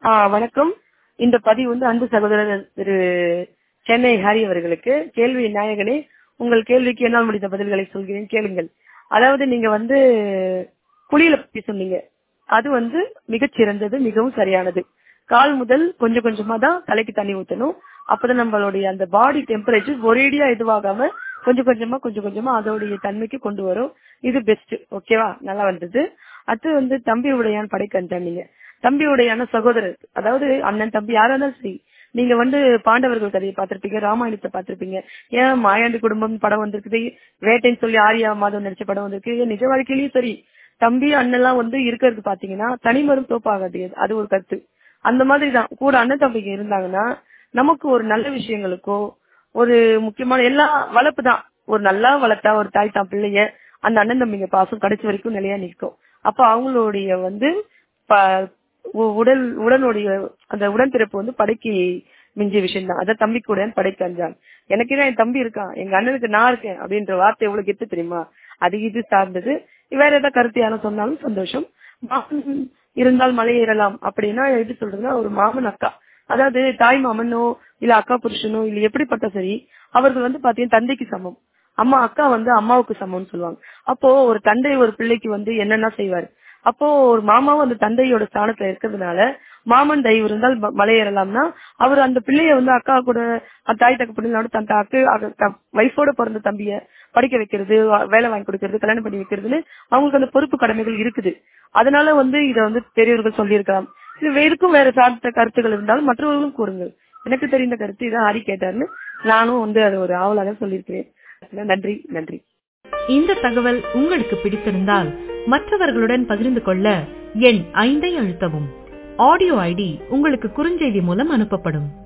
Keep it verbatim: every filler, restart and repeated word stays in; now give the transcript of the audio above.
ஆ வணக்கம். இந்த பதிவு வந்து அன்பு சகோதரர் திரு சென்னை ஹரி அவர்களுக்கு. கேள்வி நாயகனே, உங்கள் கேள்விக்கு என்னால் முடிந்த பதில்களை சொல்கிறேன், கேளுங்கள். அதாவது நீங்க வந்து குளியல பத்தி சொன்னீங்க. அது வந்து மிகச் சிறந்தது, மிகவும் சரியானது. கால் முதல் கொஞ்சம் கொஞ்சமா தான் தலைக்கு தண்ணி ஊத்தணும். அப்பதான் நம்மளுடைய அந்த பாடி டெம்பரேச்சர் ஒரேடியா இதுவாகாம கொஞ்சம் கொஞ்சமா கொஞ்சம் கொஞ்சமா அதோடைய தன்மைக்கு கொண்டு வரும். இது பெஸ்ட். ஓகேவா? நல்லா வந்தது. அது வந்து தம்பி உடையான் படைக்கண்டான். நீங்க தம்பி உடையான சகோதரர், அதாவது அண்ணன் தம்பி யாரா இருந்தாலும் சரி, நீங்க வந்து பாண்டவர்கள் கதையை பார்த்திருப்பீங்க, ராமாயணத்தை பார்த்திருப்பீங்க, ஏன் மாயாண்டி குடும்பம் படம் வந்திருக்குது, வேட்டைன்னு சொல்லி ஆரியா மாதவன் நடிச்ச படம் வந்திருக்கு. நிஜ வாழ்க்கையிலயும் சரி, தம்பி அண்ணெல்லாம் வந்து இருக்கிறது பாத்தீங்கன்னா தனிமரும் தோப்பாகாது. அது ஒரு கருத்து. அந்த மாதிரிதான் கூட அண்ணன் தம்பிங்க இருந்தாங்கன்னா நமக்கு ஒரு நல்ல விஷயங்களுக்கோ ஒரு முக்கியமான எல்லா வளர்ப்பு தான். ஒரு நல்லா வளர்த்தா ஒரு தாய் தான் பிள்ளைய, அந்த அண்ணன் தம்பிங்க பாசம் கடைசி வரைக்கும் நிலையா நிற்கும். அப்ப அவங்களுடைய வந்து உடல் உடனுடைய அந்த உடன்பிறப்பு வந்து படைக்கு மிஞ்சிய விஷயம் தான். அதான் தம்பி கூட படைக்கு அஞ்சான். எனக்கு தான் என் தம்பி இருக்கான், எங்க அண்ணனுக்கு நான் இருக்கேன் அப்படின்ற வார்த்தை எவ்வளவு கெத்து தெரியுமா? அது இது சார்ந்தது. வேற ஏதாவது கருத்து யாரும் சொன்னாலும் சந்தோஷம். மாமன் இருந்தால் மலை ஏறலாம் அப்படின்னா எப்படி சொல்றதுன்னா, ஒரு மாமன் அக்கா, அதாவது தாய் மாமனோ இல்ல அக்கா புருஷனோ இல்ல எப்படிப்பட்ட சரி, அவர்கள் வந்து பாத்தீங்கன்னா தந்தைக்கு சமம். அம்மா அக்கா வந்து அம்மாவுக்கு சமம்னு சொல்லுவாங்க. அப்போ ஒரு தந்தை ஒரு பிள்ளைக்கு வந்து என்னென்ன செய்வாரு, அப்போ ஒரு மாமாவும் அந்த தந்தையோட ஸ்தானத்துல இருக்கிறதுனால மாமன் தயவு இருந்தால் மலை ஏறலாம்னா அவர் அந்த பிள்ளைய வந்து அக்கா கூட தாய் தகப்பனோட தன் அக்கு வைஃபோட பிறந்த தம்பிய படிக்க வைக்கிறது, வேலை வாங்கி கொடுக்கறது, கல்யாணம் பண்ணி வைக்கிறதுன்னு அவங்களுக்கு அந்த பொறுப்பு கடமைகள் இருக்குது. அதனால வந்து இத வந்து பெரியவர்கள் சொல்லியிருக்கலாம். இது வேறுக்கும் வேற சார்ந்த கருத்துக்கள் இருந்தாலும் மற்றவர்களும் கூறுங்கள். எனக்கு தெரிந்த கருத்து இதான் ஹரி கேட்டாருன்னு நானும் வந்து அது ஒரு ஆவலாக சொல்லியிருக்கிறேன். நன்றி நன்றி. இந்த தகவல் உங்களுக்கு பிடித்திருந்தால் மற்றவர்களுடன் பகிர்ந்து கொள்ள எண் ஐந்தை அழுத்தவும். ஆடியோ ஐடி உங்களுக்கு குறுஞ்செய்தி மூலம் அனுப்பப்படும்.